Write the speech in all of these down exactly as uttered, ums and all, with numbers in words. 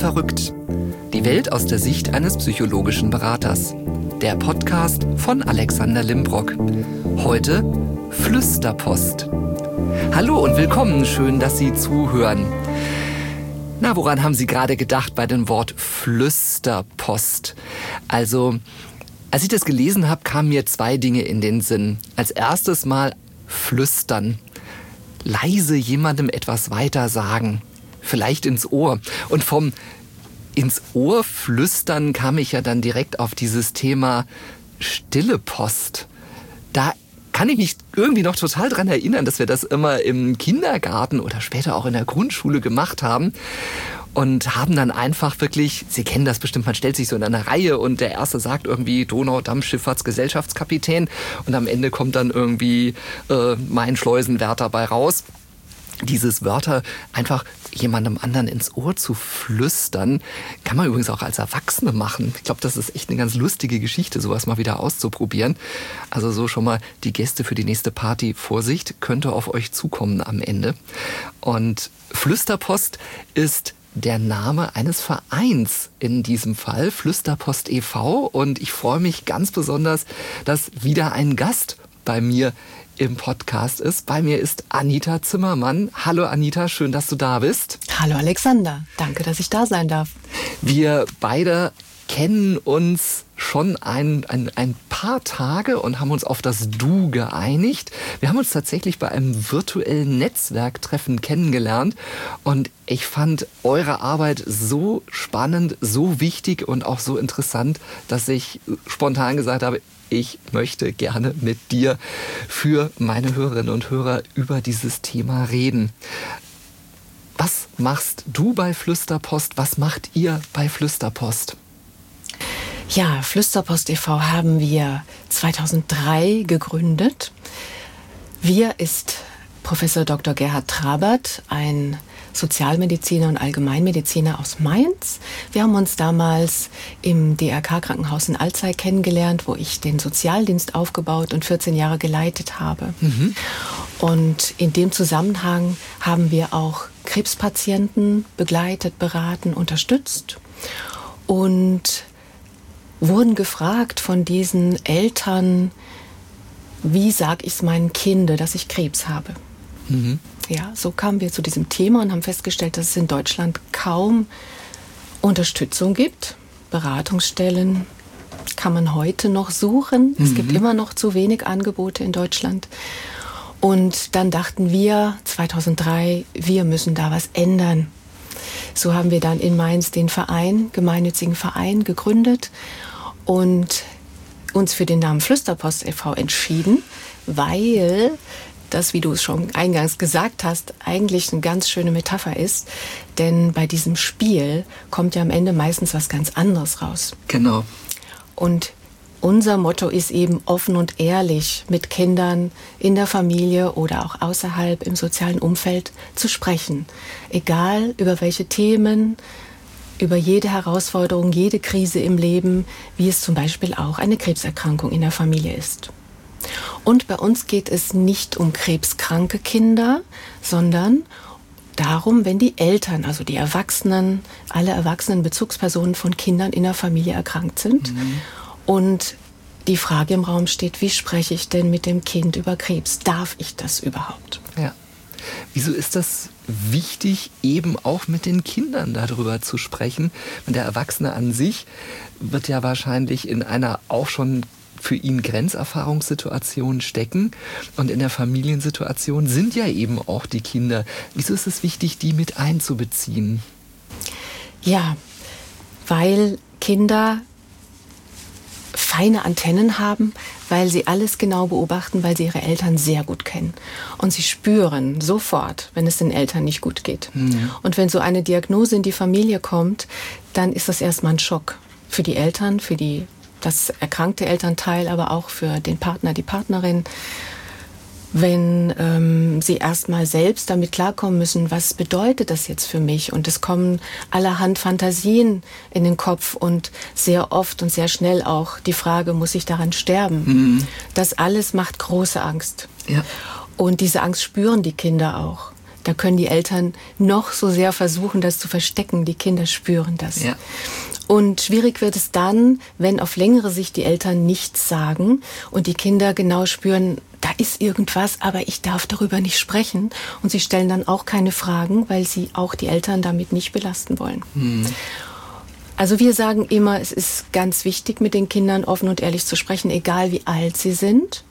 verrückt. Die Welt aus der Sicht eines psychologischen Beraters. Der Podcast von Alexander Limbrock. Heute Flüsterpost. Hallo und willkommen, schön, dass Sie zuhören. Na, woran haben Sie gerade gedacht bei dem Wort Flüsterpost? Also, als ich das gelesen habe, kamen mir zwei Dinge in den Sinn. Als erstes mal flüstern. Leise jemandem etwas weiter sagen. Vielleicht ins Ohr. Und vom ins Ohr flüstern kam ich ja dann direkt auf dieses Thema stille Post. Da kann ich mich irgendwie noch total dran erinnern, dass wir das immer im Kindergarten oder später auch in der Grundschule gemacht haben. Und haben dann einfach wirklich, Sie kennen das bestimmt, man stellt sich so in einer Reihe und der Erste sagt irgendwie Donaudampfschifffahrtsgesellschaftskapitän und am Ende kommt dann irgendwie äh, mein Schleusenwärter bei raus. Dieses Wörter einfach jemandem anderen ins Ohr zu flüstern, kann man übrigens auch als Erwachsene machen. Ich glaube, das ist echt eine ganz lustige Geschichte, sowas mal wieder auszuprobieren. Also so schon mal die Gäste für die nächste Party. Vorsicht, könnte auf euch zukommen am Ende. Und Flüsterpost ist der Name eines Vereins in diesem Fall, Flüsterpost e V. Und ich freue mich ganz besonders, dass wieder ein Gast bei mir im Podcast ist. Bei mir ist Anita Zimmermann. Hallo Anita, schön, dass du da bist. Hallo Alexander, danke, dass ich da sein darf. Wir beide kennen uns schon ein, ein, ein paar Tage und haben uns auf das Du geeinigt. Wir haben uns tatsächlich bei einem virtuellen Netzwerktreffen kennengelernt und ich fand eure Arbeit so spannend, so wichtig und auch so interessant, dass ich spontan gesagt habe, ich möchte gerne mit dir für meine Hörerinnen und Hörer über dieses Thema reden. Was machst du bei Flüsterpost? Was macht ihr bei Flüsterpost? Ja, Flüsterpost e V haben wir zweitausenddrei gegründet. Wir ist Professor Doktor Gerhard Trabert, ein Sozialmediziner und Allgemeinmediziner aus Mainz. Wir haben uns damals im D R K-Krankenhaus in Alzey kennengelernt, wo ich den Sozialdienst aufgebaut und vierzehn Jahre geleitet habe. Mhm. Und in dem Zusammenhang haben wir auch Krebspatienten begleitet, beraten, unterstützt und wurden gefragt von diesen Eltern, wie sage ich es meinen Kindern, dass ich Krebs habe. Mhm. Ja, so kamen wir zu diesem Thema und haben festgestellt, dass es in Deutschland kaum Unterstützung gibt. Beratungsstellen kann man heute noch suchen. Mhm. Es gibt immer noch zu wenig Angebote in Deutschland. Und dann dachten wir zweitausenddrei, wir müssen da was ändern. So haben wir dann in Mainz den Verein, gemeinnützigen Verein gegründet und uns für den Namen Flüsterpost e V entschieden, weil das, wie du es schon eingangs gesagt hast, eigentlich eine ganz schöne Metapher ist. Denn bei diesem Spiel kommt ja am Ende meistens was ganz anderes raus. Genau. Und unser Motto ist eben offen und ehrlich mit Kindern in der Familie oder auch außerhalb im sozialen Umfeld zu sprechen. Egal über welche Themen, über jede Herausforderung, jede Krise im Leben, wie es zum Beispiel auch eine Krebserkrankung in der Familie ist. Und bei uns geht es nicht um krebskranke Kinder, sondern darum, wenn die Eltern, also die Erwachsenen, alle erwachsenen Bezugspersonen von Kindern in der Familie erkrankt sind. Mhm. Und die Frage im Raum steht, wie spreche ich denn mit dem Kind über Krebs? Darf ich das überhaupt? Ja. Wieso ist das wichtig, eben auch mit den Kindern darüber zu sprechen? Der Erwachsene an sich wird ja wahrscheinlich in einer auch schon für ihn Grenzerfahrungssituation stecken. Und in der Familiensituation sind ja eben auch die Kinder. Wieso ist es wichtig, die mit einzubeziehen? Ja, weil Kinder feine Antennen haben, weil sie alles genau beobachten, weil sie ihre Eltern sehr gut kennen. Und sie spüren sofort, wenn es den Eltern nicht gut geht. Mhm. Und wenn so eine Diagnose in die Familie kommt, dann ist das erstmal ein Schock für die Eltern, für die das erkrankte Elternteil, aber auch für den Partner, die Partnerin, wenn ähm, sie erstmal selbst damit klarkommen müssen, was bedeutet das jetzt für mich? Und es kommen allerhand Fantasien in den Kopf und sehr oft und sehr schnell auch die Frage, muss ich daran sterben? Mhm. Das alles macht große Angst. Ja. Und diese Angst spüren die Kinder auch. Da können die Eltern noch so sehr versuchen, das zu verstecken. Die Kinder spüren das. Ja. Und schwierig wird es dann, wenn auf längere Sicht die Eltern nichts sagen und die Kinder genau spüren, da ist irgendwas, aber ich darf darüber nicht sprechen. Und sie stellen dann auch keine Fragen, weil sie auch die Eltern damit nicht belasten wollen. Mhm. Also wir sagen immer, es ist ganz wichtig, mit den Kindern offen und ehrlich zu sprechen, egal wie alt sie sind.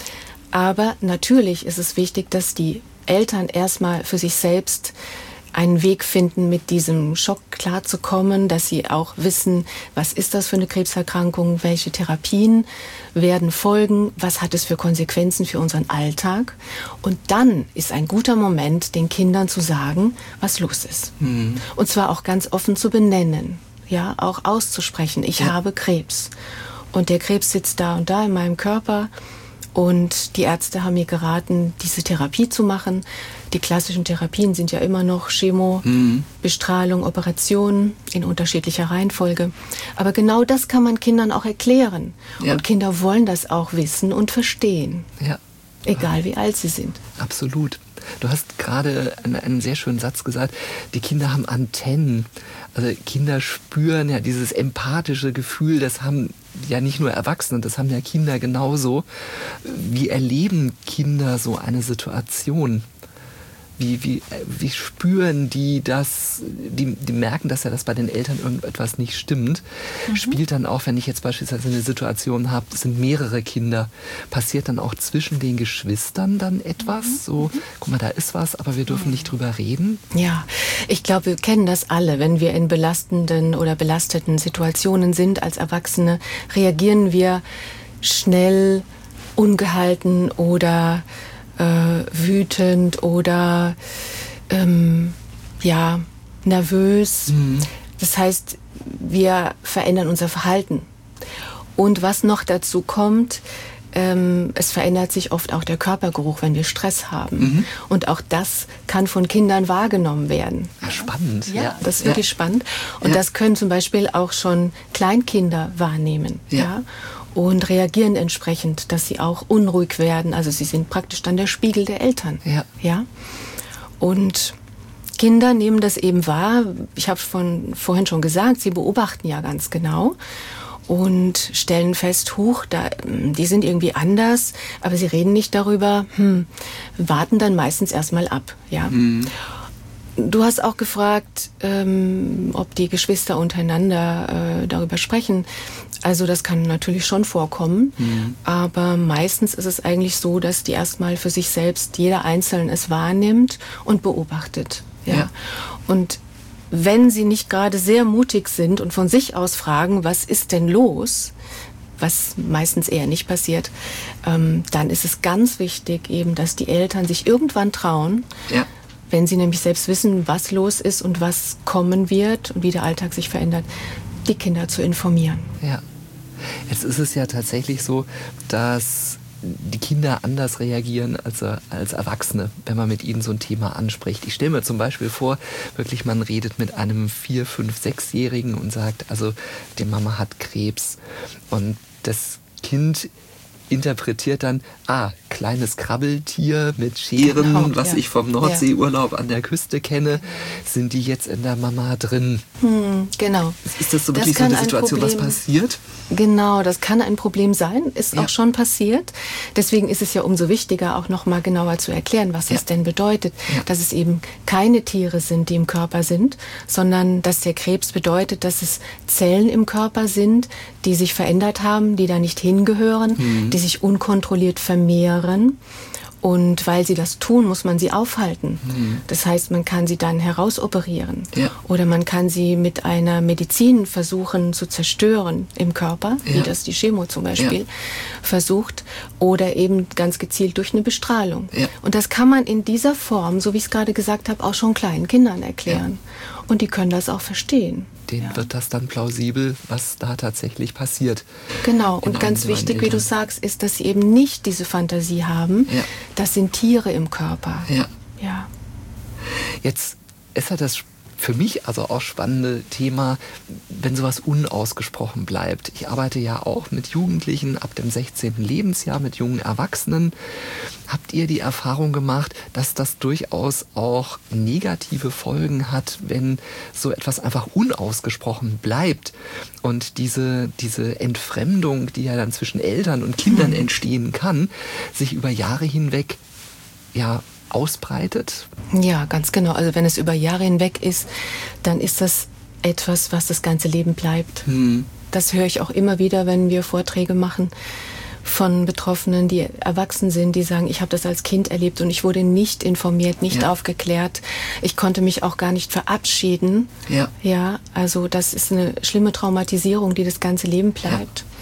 Aber natürlich ist es wichtig, dass die Eltern erstmal für sich selbst einen Weg finden, mit diesem Schock klarzukommen, dass sie auch wissen, was ist das für eine Krebserkrankung, welche Therapien werden folgen, was hat es für Konsequenzen für unseren Alltag. Und dann ist ein guter Moment, den Kindern zu sagen, was los ist. Mhm. Und zwar auch ganz offen zu benennen, ja, auch auszusprechen, ich ja. habe Krebs. Und der Krebs sitzt da und da in meinem Körper. Und die Ärzte haben mir geraten, diese Therapie zu machen. Die klassischen Therapien sind ja immer noch Chemo, mhm. Bestrahlung, Operationen in unterschiedlicher Reihenfolge. Aber genau das kann man Kindern auch erklären. Ja. Und Kinder wollen das auch wissen und verstehen. Ja. Egal wie alt sie sind. Absolut. Du hast gerade einen, einen sehr schönen Satz gesagt, die Kinder haben Antennen. Also Kinder spüren ja dieses empathische Gefühl, das haben ja nicht nur Erwachsene, das haben ja Kinder genauso. Wie erleben Kinder so eine Situation? Wie, wie, wie spüren die das? Die, die merken, dass ja das bei den Eltern irgendetwas nicht stimmt. Mhm. Spielt dann auch, wenn ich jetzt beispielsweise eine Situation habe, es sind mehrere Kinder, passiert dann auch zwischen den Geschwistern dann etwas? Mhm. So, guck mal, da ist was, aber wir dürfen mhm. nicht drüber reden? Ja, ich glaube, wir kennen das alle. Wenn wir in belastenden oder belasteten Situationen sind als Erwachsene, reagieren wir schnell, ungehalten oder Äh, wütend oder ähm, ja, nervös. Mhm. Das heißt, wir verändern unser Verhalten. Und was noch dazu kommt, ähm, es verändert sich oft auch der Körpergeruch, wenn wir Stress haben. Mhm. Und auch das kann von Kindern wahrgenommen werden. Ja, spannend. Ja, ja. das ist wirklich ja. spannend. Und ja. das können zum Beispiel auch schon Kleinkinder wahrnehmen. Ja. ja. Und reagieren entsprechend, dass sie auch unruhig werden. Also sie sind praktisch dann der Spiegel der Eltern. Ja. ja? Und Kinder nehmen das eben wahr. Ich habe von vorhin schon gesagt, sie beobachten ja ganz genau und stellen fest, huch, da, die sind irgendwie anders, aber sie reden nicht darüber, hm, warten dann meistens erstmal ab. Ja. Mhm. Du hast auch gefragt, ähm, ob die Geschwister untereinander äh, darüber sprechen. Also das kann natürlich schon vorkommen, mhm. aber meistens ist es eigentlich so, dass die erstmal für sich selbst jeder Einzelne es wahrnimmt und beobachtet. Ja. ja. Und wenn sie nicht gerade sehr mutig sind und von sich aus fragen, was ist denn los, was meistens eher nicht passiert, ähm, dann ist es ganz wichtig eben, dass die Eltern sich irgendwann trauen, ja. wenn sie nämlich selbst wissen, was los ist und was kommen wird und wie der Alltag sich verändert, die Kinder zu informieren. Ja. Jetzt ist es ja tatsächlich so, dass die Kinder anders reagieren als, als Erwachsene, wenn man mit ihnen so ein Thema anspricht. Ich stelle mir zum Beispiel vor, wirklich man redet mit einem vier-, fünf-, sechsjährigen und sagt, also die Mama hat Krebs und das Kind interpretiert dann, ah, kleines Krabbeltier mit Scheren, genau, was ja. ich vom Nordseeurlaub ja. an der Küste kenne, sind die jetzt in der Mama drin? Hm, genau. Ist das so wirklich das so eine Situation, was passiert? Genau, das kann ein Problem sein, ist ja. auch schon passiert. Deswegen ist es ja umso wichtiger, auch noch mal genauer zu erklären, was ja. das denn bedeutet. Ja. Dass es eben keine Tiere sind, die im Körper sind, sondern dass der Krebs bedeutet, dass es Zellen im Körper sind, die sich verändert haben, die da nicht hingehören, mhm. die sich unkontrolliert vermehren. Und weil sie das tun, muss man sie aufhalten. Mhm. Das heißt, man kann sie dann herausoperieren. Ja. Oder man kann sie mit einer Medizin versuchen zu zerstören im Körper, ja. wie das die Chemo zum Beispiel ja. versucht. Oder eben ganz gezielt durch eine Bestrahlung. Ja. Und das kann man in dieser Form, so wie ich es gerade gesagt habe, auch schon kleinen Kindern erklären. Ja. Und die können das auch verstehen. Denen ja. wird das dann plausibel, was da tatsächlich passiert. Genau, und ganz wichtig, wie du sagst, ist, dass sie eben nicht diese Fantasie haben, ja. das sind Tiere im Körper. Ja. ja. Jetzt ist ja das für mich also auch spannende Thema, wenn sowas unausgesprochen bleibt. Ich arbeite ja auch mit Jugendlichen ab dem sechzehnten Lebensjahr, mit jungen Erwachsenen. Habt ihr die Erfahrung gemacht, dass das durchaus auch negative Folgen hat, wenn so etwas einfach unausgesprochen bleibt und diese, diese Entfremdung, die ja dann zwischen Eltern und Kindern entstehen kann, sich über Jahre hinweg ja ausbreitet? Ja, ganz genau. Also wenn es über Jahre hinweg ist, dann ist das etwas, was das ganze Leben bleibt. Hm. Das höre ich auch immer wieder, wenn wir Vorträge machen von Betroffenen, die erwachsen sind, die sagen, ich habe das als Kind erlebt und ich wurde nicht informiert, nicht ja. aufgeklärt. Ich konnte mich auch gar nicht verabschieden. Ja. Ja, also das ist eine schlimme Traumatisierung, die das ganze Leben bleibt. Ja.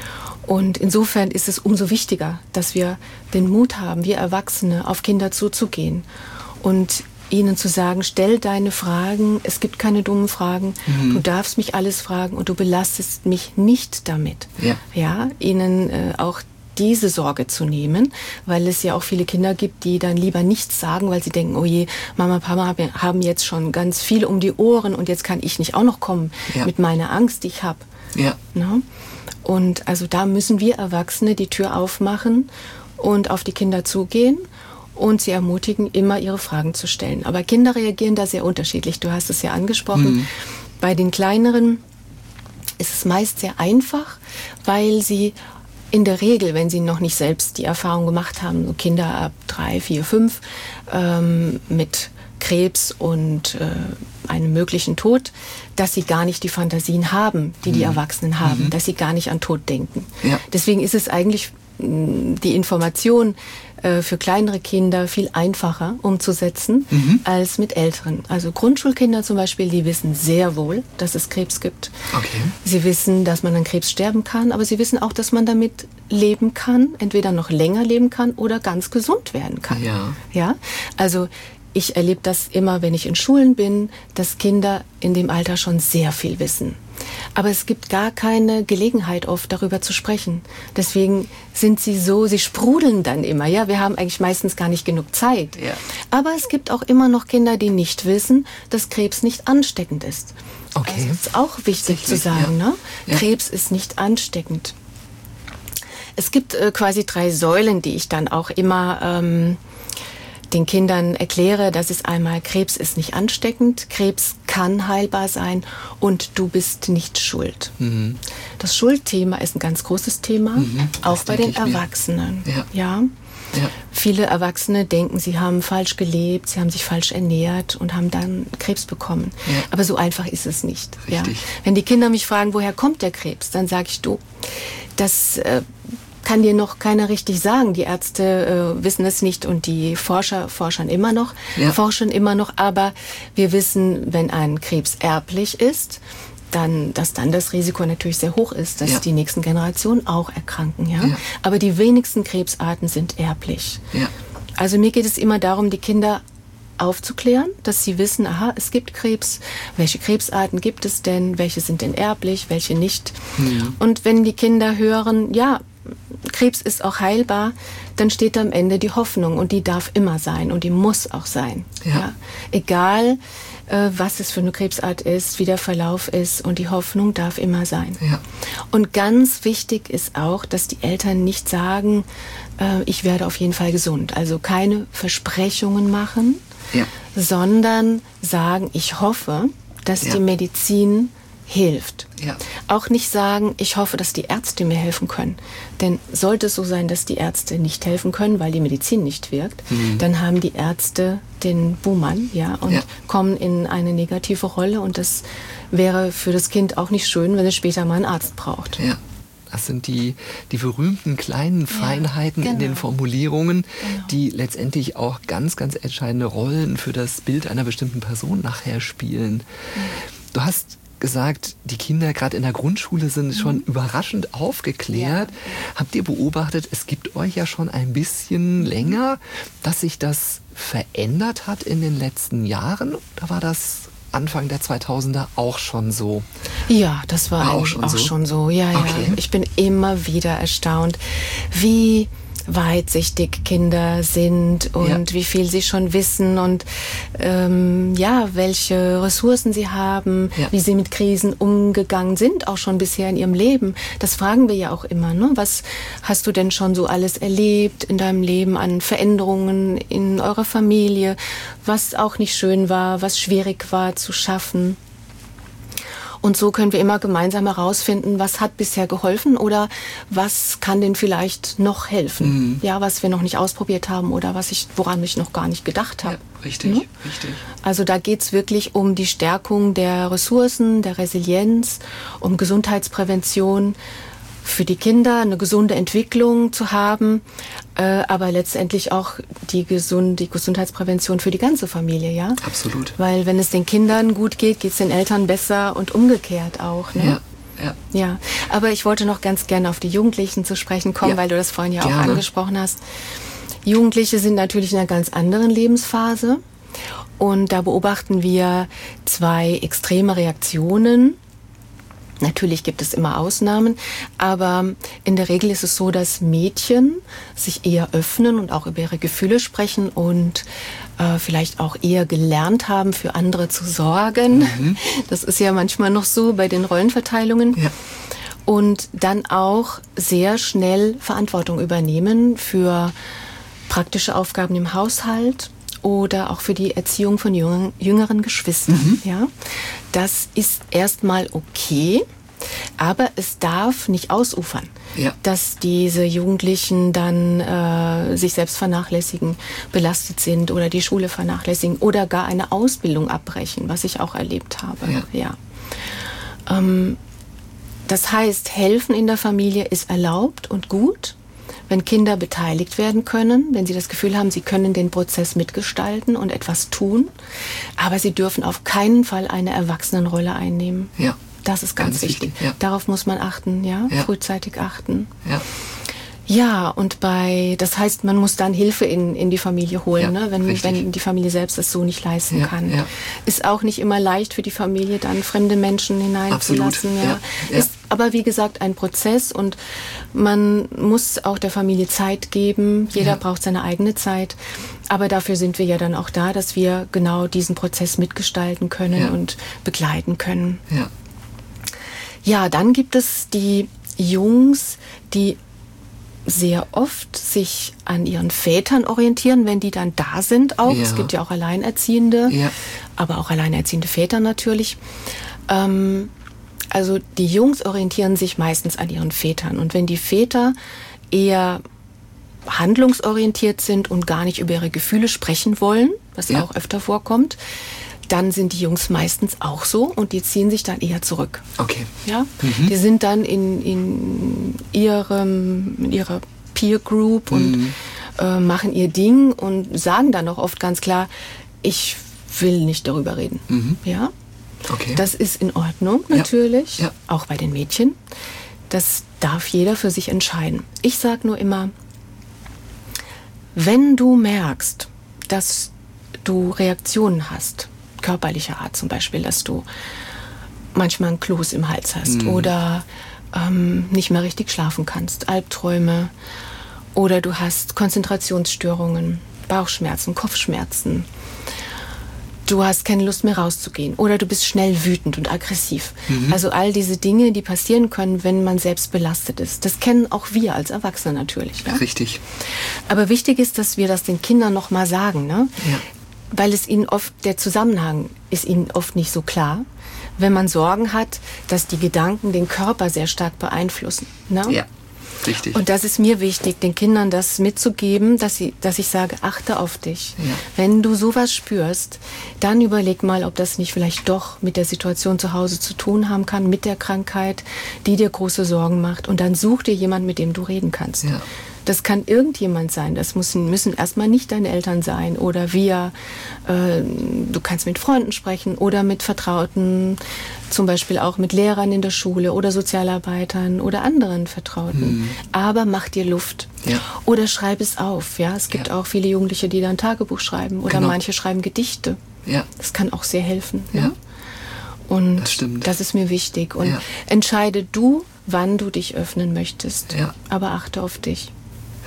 Und insofern ist es umso wichtiger, dass wir den Mut haben, wir Erwachsene, auf Kinder zuzugehen und ihnen zu sagen, stell deine Fragen, es gibt keine dummen Fragen, mhm. du darfst mich alles fragen und du belastest mich nicht damit. Ja, ja ihnen äh, auch diese Sorge zu nehmen, weil es ja auch viele Kinder gibt, die dann lieber nichts sagen, weil sie denken, oh je, Mama, Papa haben jetzt schon ganz viel um die Ohren und jetzt kann ich nicht auch noch kommen ja. mit meiner Angst, die ich habe. Ja. No? Und also da müssen wir Erwachsene die Tür aufmachen und auf die Kinder zugehen und sie ermutigen, immer ihre Fragen zu stellen. Aber Kinder reagieren da sehr unterschiedlich. Du hast es ja angesprochen. Mhm. Bei den Kleineren ist es meist sehr einfach, weil sie in der Regel, wenn sie noch nicht selbst die Erfahrung gemacht haben, so Kinder ab drei, vier, fünf, ähm, mit Krebs und äh, einem möglichen Tod, dass sie gar nicht die Fantasien haben, die mhm. die Erwachsenen haben, mhm. dass sie gar nicht an Tod denken. Ja. Deswegen ist es eigentlich mh, die Information äh, für kleinere Kinder viel einfacher umzusetzen mhm. als mit älteren. Also Grundschulkinder zum Beispiel, die wissen sehr wohl, dass es Krebs gibt. Okay. Sie wissen, dass man an Krebs sterben kann, aber sie wissen auch, dass man damit leben kann, entweder noch länger leben kann oder ganz gesund werden kann. Ja. Ja? Also ich erlebe das immer, wenn ich in Schulen bin, dass Kinder in dem Alter schon sehr viel wissen. Aber es gibt gar keine Gelegenheit oft, darüber zu sprechen. Deswegen sind sie so, sie sprudeln dann immer. Ja, wir haben eigentlich meistens gar nicht genug Zeit. Ja. Aber es gibt auch immer noch Kinder, die nicht wissen, dass Krebs nicht ansteckend ist. Okay. Das ist auch wichtig Sicherlich, zu sagen. Ja. Ne? Ja. Krebs ist nicht ansteckend. Es gibt äh, quasi drei Säulen, die ich dann auch immer ähm, den Kindern erkläre. Das ist einmal, Krebs ist nicht ansteckend, Krebs kann heilbar sein und du bist nicht schuld. Mhm. Das Schuldthema ist ein ganz großes Thema, mhm, auch bei den Erwachsenen. Ja. Ja. Ja. Viele Erwachsene denken, sie haben falsch gelebt, sie haben sich falsch ernährt und haben dann Krebs bekommen. Ja. Aber so einfach ist es nicht. Ja. Wenn die Kinder mich fragen, woher kommt der Krebs, dann sage ich, du, das äh, kann dir noch keiner richtig sagen. Die Ärzte äh, wissen es nicht und die Forscher forschen immer noch, ja. forschen immer noch. Aber wir wissen, wenn ein Krebs erblich ist, dann, dass dann das Risiko natürlich sehr hoch ist, dass ja. die nächsten Generationen auch erkranken. Ja? Ja. Aber die wenigsten Krebsarten sind erblich. Ja. Also mir geht es immer darum, die Kinder aufzuklären, dass sie wissen, aha, es gibt Krebs, welche Krebsarten gibt es denn, welche sind denn erblich, welche nicht. Ja. Und wenn die Kinder hören, ja, Krebs ist auch heilbar, dann steht am Ende die Hoffnung und die darf immer sein und die muss auch sein. Ja. Ja. Egal, äh, was es für eine Krebsart ist, wie der Verlauf ist und die Hoffnung darf immer sein. Ja. Und ganz wichtig ist auch, dass die Eltern nicht sagen, äh, ich werde auf jeden Fall gesund. Also keine Versprechungen machen, ja. sondern sagen, ich hoffe, dass ja. die Medizin hilft. Ja. Auch nicht sagen, ich hoffe, dass die Ärzte mir helfen können. Denn sollte es so sein, dass die Ärzte nicht helfen können, weil die Medizin nicht wirkt, mhm. dann haben die Ärzte den Buhmann, ja, und ja. kommen in eine negative Rolle. Und das wäre für das Kind auch nicht schön, wenn es später mal einen Arzt braucht. Ja. Das sind die, die berühmten kleinen Feinheiten ja, genau. in den Formulierungen, genau. die letztendlich auch ganz, ganz entscheidende Rollen für das Bild einer bestimmten Person nachher spielen. Mhm. Du hast gesagt, die Kinder gerade in der Grundschule sind mhm. schon überraschend aufgeklärt. Ja. Habt ihr beobachtet, es gibt euch ja schon ein bisschen länger, dass sich das verändert hat in den letzten Jahren? Oder war das Anfang der zweitausender auch schon so? Ja, das war, war auch, schon, auch so? schon so. Ja, ja. Okay. Ich bin immer wieder erstaunt, wie weitsichtig Kinder sind und ja. wie viel sie schon wissen und ähm, ja, welche Ressourcen sie haben, ja. wie sie mit Krisen umgegangen sind, auch schon bisher in ihrem Leben. Das fragen wir ja auch immer, ne? Was hast du denn schon so alles erlebt in deinem Leben an Veränderungen in eurer Familie, was auch nicht schön war, was schwierig war zu schaffen? Und so können wir immer gemeinsam herausfinden, was hat bisher geholfen oder was kann denn vielleicht noch helfen. Mhm. Ja, was wir noch nicht ausprobiert haben oder was ich, woran ich noch gar nicht gedacht habe. Ja, richtig, mhm. richtig. Also da geht's wirklich um die Stärkung der Ressourcen, der Resilienz, um Gesundheitsprävention für die Kinder, eine gesunde Entwicklung zu haben, äh, aber letztendlich auch die, gesund, die Gesundheitsprävention für die ganze Familie, ja? Absolut. Weil wenn es den Kindern gut geht, geht es den Eltern besser und umgekehrt auch, ne? Ja, ja. Ja, aber ich wollte noch ganz gerne auf die Jugendlichen zu sprechen kommen, ja, weil du das vorhin ja gerne auch angesprochen hast. Jugendliche sind natürlich in einer ganz anderen Lebensphase und da beobachten wir zwei extreme Reaktionen. Natürlich gibt es immer Ausnahmen, aber in der Regel ist es so, dass Mädchen sich eher öffnen und auch über ihre Gefühle sprechen und äh, vielleicht auch eher gelernt haben, für andere zu sorgen. Mhm. Das ist ja manchmal noch so bei den Rollenverteilungen. Ja. Und dann auch sehr schnell Verantwortung übernehmen für praktische Aufgaben im Haushalt oder auch für die Erziehung von jüngeren, jüngeren Geschwistern. Mhm. Ja, das ist erstmal okay, aber es darf nicht ausufern, ja, dass diese Jugendlichen dann äh, sich selbst vernachlässigen, belastet sind oder die Schule vernachlässigen oder gar eine Ausbildung abbrechen, was ich auch erlebt habe. Ja. Ja. Ähm, das heißt, helfen in der Familie ist erlaubt und gut, wenn Kinder beteiligt werden können, wenn sie das Gefühl haben, sie können den Prozess mitgestalten und etwas tun, aber sie dürfen auf keinen Fall eine Erwachsenenrolle einnehmen. Ja. Das ist ganz, ganz wichtig. wichtig. Ja. Darauf muss man achten, ja, ja. frühzeitig achten. Ja. Ja, und bei, das heißt, man muss dann Hilfe in, in die Familie holen, ja, ne? wenn, wenn die Familie selbst es so nicht leisten ja, kann. Ja. Ist auch nicht immer leicht für die Familie, dann fremde Menschen hineinzulassen. Ja. Ja. Ja. Ist aber wie gesagt ein Prozess und man muss auch der Familie Zeit geben. Jeder ja. braucht seine eigene Zeit. Aber dafür sind wir ja dann auch da, dass wir genau diesen Prozess mitgestalten können ja. und begleiten können. Ja. Ja, dann gibt es die Jungs, die sehr oft sich an ihren Vätern orientieren, wenn die dann da sind auch. Ja. Es gibt ja auch Alleinerziehende, ja. aber auch alleinerziehende Väter natürlich. Ähm, also die Jungs orientieren sich meistens an ihren Vätern. Und wenn die Väter eher handlungsorientiert sind und gar nicht über ihre Gefühle sprechen wollen, was ja auch öfter vorkommt, dann sind die Jungs meistens auch so und die ziehen sich dann eher zurück. Okay. Ja? Mhm. Die sind dann in, in, ihrem, in ihrer Peer Group mhm. und äh, machen ihr Ding und sagen dann auch oft ganz klar, ich will nicht darüber reden. Mhm. Ja? Okay. Das ist in Ordnung natürlich, ja. Ja. auch bei den Mädchen. Das darf jeder für sich entscheiden. Ich sage nur immer, wenn du merkst, dass du Reaktionen hast, körperlicher Art zum Beispiel, dass du manchmal einen Kloß im Hals hast mhm. oder ähm, nicht mehr richtig schlafen kannst, Albträume oder du hast Konzentrationsstörungen, Bauchschmerzen, Kopfschmerzen, du hast keine Lust mehr rauszugehen oder du bist schnell wütend und aggressiv. Mhm. Also all diese Dinge, die passieren können, wenn man selbst belastet ist. Das kennen auch wir als Erwachsene natürlich. Ja? Richtig. Aber wichtig ist, dass wir das den Kindern noch mal sagen, ne? Ja. Weil es ihnen oft, der Zusammenhang ist ihnen oft nicht so klar, wenn man Sorgen hat, dass die Gedanken den Körper sehr stark beeinflussen. Ne? Ja, richtig. Und das ist mir wichtig, den Kindern das mitzugeben, dass, sie, dass ich sage, achte auf dich. Ja. Wenn du sowas spürst, dann überleg mal, ob das nicht vielleicht doch mit der Situation zu Hause zu tun haben kann, mit der Krankheit, die dir große Sorgen macht. Und dann such dir jemanden, mit dem du reden kannst. Ja. Das kann irgendjemand sein, das müssen, müssen erstmal nicht deine Eltern sein oder wir, äh, du kannst mit Freunden sprechen oder mit Vertrauten, zum Beispiel auch mit Lehrern in der Schule oder Sozialarbeitern oder anderen Vertrauten. Mhm. Aber mach dir Luft. Ja. Oder schreib es auf. Ja? Es gibt ja. auch viele Jugendliche, die dann Tagebuch schreiben oder genau. manche schreiben Gedichte. Ja. Das kann auch sehr helfen. Ja. Ja? Und das, das ist mir wichtig. Und ja. entscheide du, wann du dich öffnen möchtest. Ja. Aber achte auf dich.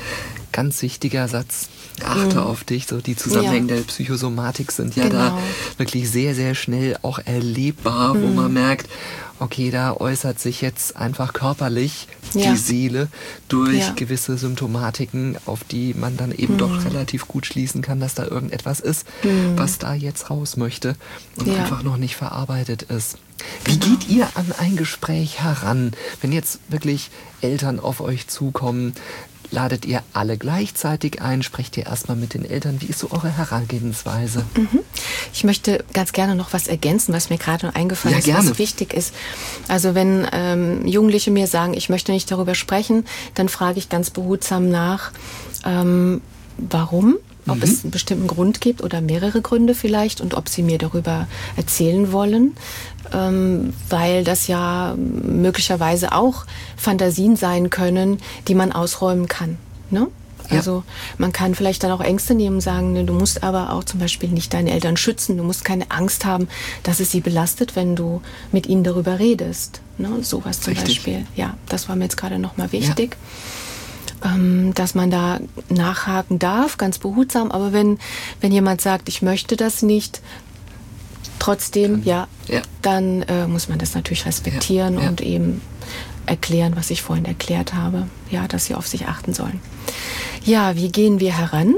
ganz wichtiger Satz. Achte mhm. auf dich. So die Zusammenhänge ja. der Psychosomatik sind ja genau. da wirklich sehr, sehr schnell auch erlebbar, mhm. wo man merkt, okay, da äußert sich jetzt einfach körperlich ja. die Seele durch ja. gewisse Symptomatiken, auf die man dann eben mhm. doch relativ gut schließen kann, dass da irgendetwas ist, mhm. was da jetzt raus möchte und ja. einfach noch nicht verarbeitet ist. Wie genau. geht ihr an ein Gespräch heran, wenn jetzt wirklich Eltern auf euch zukommen? Ladet ihr alle gleichzeitig ein? Sprecht ihr erstmal mit den Eltern? Wie ist so eure Herangehensweise? Mhm. Ich möchte ganz gerne noch was ergänzen, was mir gerade noch eingefallen ja, ist, gerne. was wichtig ist. Also wenn ähm, Jugendliche mir sagen, ich möchte nicht darüber sprechen, dann frage ich ganz behutsam nach, ähm, warum? Ob mhm. es einen bestimmten Grund gibt oder mehrere Gründe vielleicht und ob sie mir darüber erzählen wollen, ähm, weil das ja möglicherweise auch Fantasien sein können, die man ausräumen kann. Ne? Ja. Also man kann vielleicht dann auch Ängste nehmen und sagen, ne, du musst aber auch zum Beispiel nicht deine Eltern schützen, du musst keine Angst haben, dass es sie belastet, wenn du mit ihnen darüber redest. Ne? Sowas zum Richtig. Beispiel. Ja, das war mir jetzt gerade nochmal wichtig. Ja. Dass man da nachhaken darf, ganz behutsam. Aber wenn, wenn jemand sagt, ich möchte das nicht, trotzdem, ja, ja, dann äh, muss man das natürlich respektieren ja, ja. und eben erklären, was ich vorhin erklärt habe. Ja, dass sie auf sich achten sollen. Ja, wie gehen wir heran?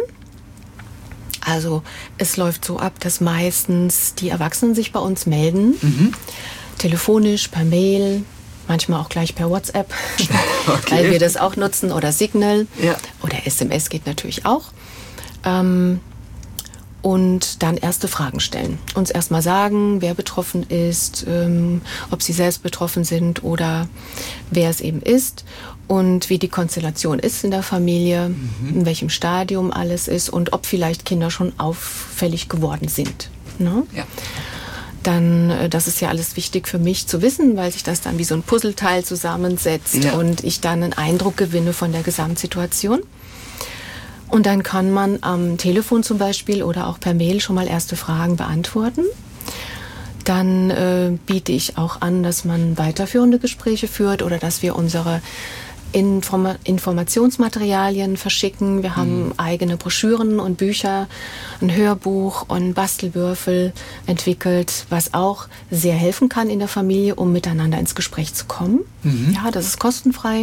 Also es läuft so ab, dass meistens die Erwachsenen sich bei uns melden. Mhm. Telefonisch, per Mail, manchmal auch gleich per WhatsApp, okay. weil wir das auch nutzen, oder Signal ja. oder S M S geht natürlich auch. Ähm, und dann erste Fragen stellen. Uns erstmal sagen, wer betroffen ist, ähm, ob sie selbst betroffen sind oder wer es eben ist und wie die Konstellation ist in der Familie, mhm. in welchem Stadium alles ist und ob vielleicht Kinder schon auffällig geworden sind. Ne? Ja. Dann, das ist ja alles wichtig für mich zu wissen, weil sich das dann wie so ein Puzzleteil zusammensetzt ja. und ich dann einen Eindruck gewinne von der Gesamtsituation. Und dann kann man am Telefon zum Beispiel oder auch per Mail schon mal erste Fragen beantworten. Dann äh, biete ich auch an, dass man weiterführende Gespräche führt oder dass wir unsere Inform- Informationsmaterialien verschicken. Wir haben mhm. eigene Broschüren und Bücher, ein Hörbuch und Bastelwürfel entwickelt, was auch sehr helfen kann in der Familie, um miteinander ins Gespräch zu kommen. Mhm. Ja, das ist kostenfrei.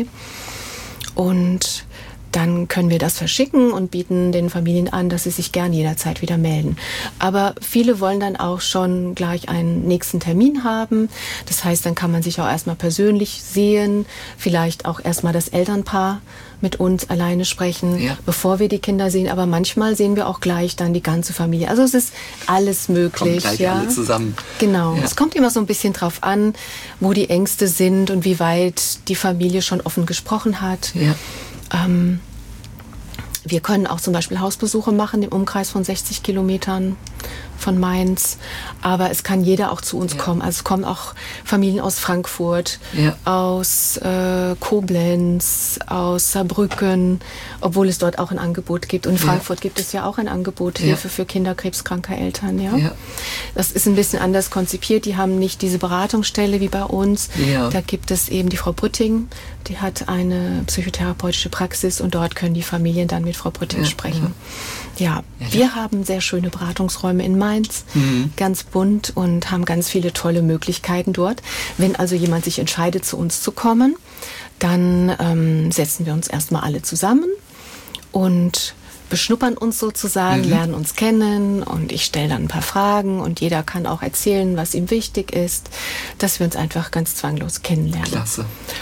Und dann können wir das verschicken und bieten den Familien an, dass sie sich gern jederzeit wieder melden. Aber viele wollen dann auch schon gleich einen nächsten Termin haben. Das heißt, dann kann man sich auch erstmal persönlich sehen, vielleicht auch erstmal das Elternpaar mit uns alleine sprechen, ja. bevor wir die Kinder sehen. Aber manchmal sehen wir auch gleich dann die ganze Familie. Also es ist alles möglich. Kommt gleich ja. alle zusammen. Genau. Ja. Es kommt immer so ein bisschen drauf an, wo die Ängste sind und wie weit die Familie schon offen gesprochen hat. Ja. Ähm, wir können auch zum Beispiel Hausbesuche machen im Umkreis von sechzig Kilometern von Mainz, aber es kann jeder auch zu uns ja. kommen. Also es kommen auch Familien aus Frankfurt, ja. aus äh, Koblenz, aus Saarbrücken, obwohl es dort auch ein Angebot gibt. Und in Frankfurt ja. gibt es ja auch ein Angebot, Hilfe ja. für kinderkrebskranke Eltern. Ja? Ja. Das ist ein bisschen anders konzipiert. Die haben nicht diese Beratungsstelle wie bei uns. Ja. Da gibt es eben die Frau Brütting, die hat eine psychotherapeutische Praxis und dort können die Familien dann mit Frau Brütting ja. sprechen. Ja, ja, wir haben sehr schöne Beratungsräume in Mainz, mhm. ganz bunt und haben ganz viele tolle Möglichkeiten dort. Wenn also jemand sich entscheidet, zu uns zu kommen, dann ähm, setzen wir uns erstmal alle zusammen und beschnuppern uns sozusagen, mhm. lernen uns kennen und ich stelle dann ein paar Fragen und jeder kann auch erzählen, was ihm wichtig ist, dass wir uns einfach ganz zwanglos kennenlernen. Klasse.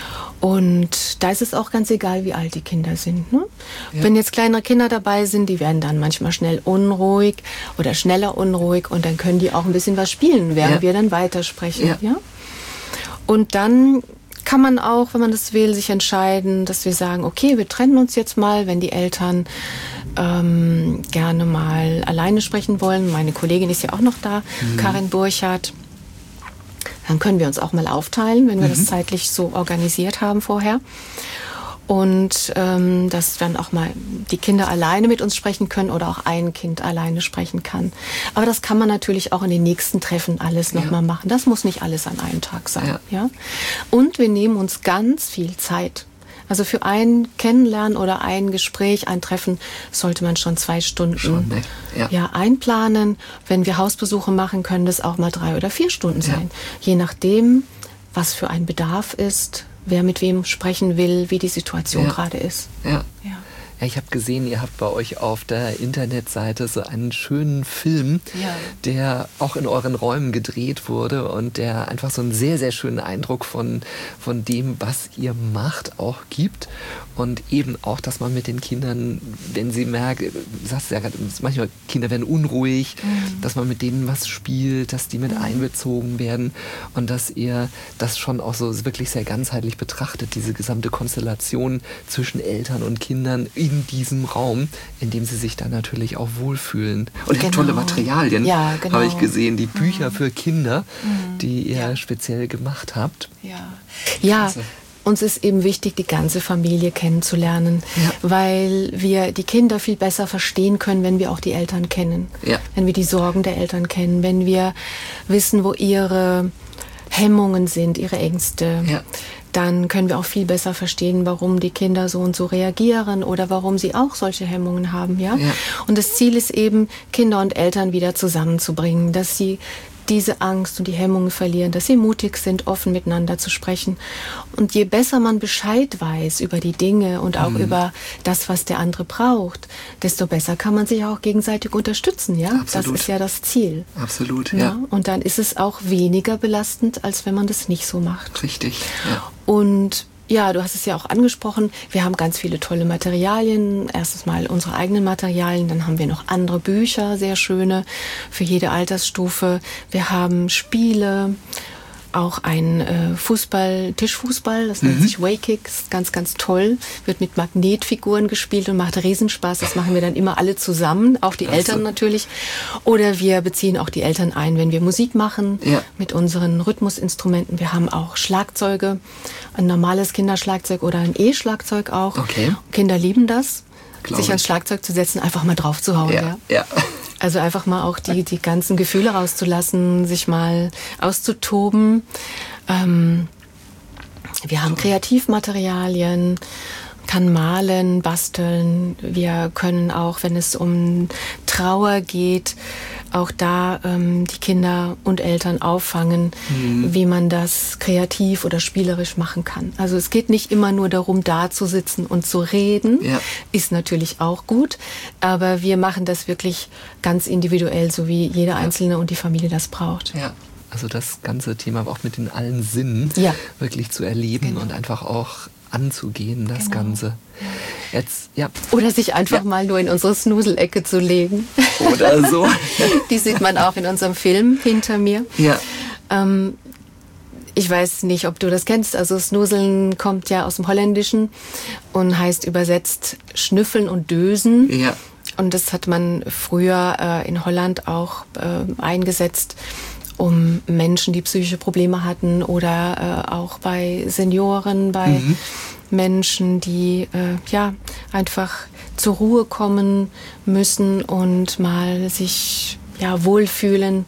Und da ist es auch ganz egal, wie alt die Kinder sind. Ne? Ja. Wenn jetzt kleinere Kinder dabei sind, die werden dann manchmal schnell unruhig oder schneller unruhig und dann können die auch ein bisschen was spielen, während ja. wir dann weitersprechen. Ja. Ja? Und dann kann man auch, wenn man das will, sich entscheiden, dass wir sagen, okay, wir trennen uns jetzt mal, wenn die Eltern ähm, gerne mal alleine sprechen wollen. Meine Kollegin ist ja auch noch da, mhm. Karin Burchardt. Dann können wir uns auch mal aufteilen, wenn wir mhm. das zeitlich so organisiert haben vorher. Und ähm, dass dann auch mal die Kinder alleine mit uns sprechen können oder auch ein Kind alleine sprechen kann. Aber das kann man natürlich auch in den nächsten Treffen alles ja. nochmal machen. Das muss nicht alles an einem Tag sein. Ja. Ja? Und wir nehmen uns ganz viel Zeit. Also für ein Kennenlernen oder ein Gespräch, ein Treffen sollte man schon zwei Stunden schon, ne? ja. Ja, einplanen. Wenn wir Hausbesuche machen, können das auch mal drei oder vier Stunden sein. Ja. Je nachdem, was für ein Bedarf ist, wer mit wem sprechen will, wie die Situation ja. gerade ist. Ja. ja. Ja, ich habe gesehen, ihr habt bei euch auf der Internetseite so einen schönen Film, ja. der auch in euren Räumen gedreht wurde und der einfach so einen sehr, sehr schönen Eindruck von, von dem, was ihr macht, auch gibt. Und eben auch, dass man mit den Kindern, wenn sie merken, du sagst ja gerade, manchmal Kinder werden unruhig, mhm. dass man mit denen was spielt, dass die mit mhm. einbezogen werden und dass ihr das schon auch so wirklich sehr ganzheitlich betrachtet, diese gesamte Konstellation zwischen Eltern und Kindern in diesem Raum, in dem sie sich dann natürlich auch wohlfühlen. Und genau. tolle Materialien, ja, genau. habe ich gesehen, die Bücher mhm. für Kinder, mhm. die ihr ja. speziell gemacht habt. Ja, ja. Uns ist eben wichtig, die ganze Familie kennenzulernen, ja. weil wir die Kinder viel besser verstehen können, wenn wir auch die Eltern kennen. Ja. Wenn wir die Sorgen der Eltern kennen, wenn wir wissen, wo ihre Hemmungen sind, ihre Ängste. Ja. Dann können wir auch viel besser verstehen, warum die Kinder so und so reagieren oder warum sie auch solche Hemmungen haben. Ja? Ja. Und das Ziel ist eben, Kinder und Eltern wieder zusammenzubringen, dass sie diese Angst und die Hemmungen verlieren, dass sie mutig sind, offen miteinander zu sprechen. Und je besser man Bescheid weiß über die Dinge und auch mhm. über das, was der andere braucht, desto besser kann man sich auch gegenseitig unterstützen. Ja, das ist ja das Ziel. Absolut, ja. ja. Und dann ist es auch weniger belastend, als wenn man das nicht so macht. Richtig, ja. Und ja, du hast es ja auch angesprochen, wir haben ganz viele tolle Materialien. Erstens mal unsere eigenen Materialien, dann haben wir noch andere Bücher, sehr schöne, für jede Altersstufe. Wir haben Spiele, auch ein äh, Fußball, Tischfußball, das nennt mhm. sich Waykick, ist ganz, ganz toll. Wird mit Magnetfiguren gespielt und macht Riesenspaß. Das machen wir dann immer alle zusammen, auch die also. Eltern natürlich. Oder wir beziehen auch die Eltern ein, wenn wir Musik machen, ja. mit unseren Rhythmusinstrumenten. Wir haben auch Schlagzeuge, ein normales Kinderschlagzeug oder ein E-Schlagzeug auch. Okay. Kinder lieben das, Glaub sich ans Schlagzeug zu setzen, einfach mal drauf zu hauen. Ja, ja. ja. Also einfach mal auch die, die ganzen Gefühle rauszulassen, sich mal auszutoben. Ähm, wir haben Kreativmaterialien, kann malen, basteln. Wir können auch, wenn es um Trauer geht, auch da ähm, die Kinder und Eltern auffangen, mhm. wie man das kreativ oder spielerisch machen kann. Also es geht nicht immer nur darum, da zu sitzen und zu reden, ja. ist natürlich auch gut, aber wir machen das wirklich ganz individuell, so wie jeder ja. Einzelne und die Familie das braucht. Ja. Also das ganze Thema auch mit den allen Sinnen ja. wirklich zu erleben genau. und einfach auch anzugehen, das genau. Ganze. Jetzt, ja. Oder sich einfach ja. mal nur in unsere Snuselecke zu legen. Oder so. Die sieht man auch in unserem Film hinter mir. Ja. Ähm, ich weiß nicht, ob du das kennst. Also Snuseln kommt ja aus dem Holländischen und heißt übersetzt Schnüffeln und Dösen. Ja. Und das hat man früher äh, in Holland auch äh, eingesetzt, um Menschen, die psychische Probleme hatten oder äh, auch bei Senioren, bei mhm. Menschen, die äh, ja einfach zur Ruhe kommen müssen und mal sich ja wohlfühlen.